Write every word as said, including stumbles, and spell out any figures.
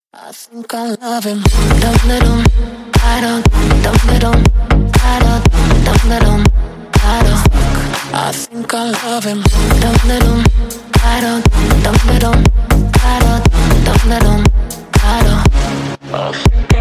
I think I love him. Dum da dum, I don't. Dum da dum, I don't. Dum da dum, I don't. I think I love him. Dum da dum, I don't. Dum da dum, I don't. Dum da dum, I don't.